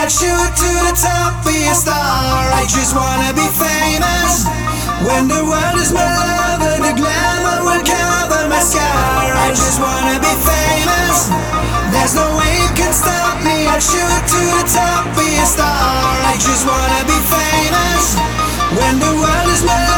I'd shoot to the top, be a star. I just wanna be famous. When the world is my love and the glamour will cover my scar. I just wanna be famous. There's no way you can stop me. I'd shoot to the top, be a star. I just wanna be famous. When the world is my love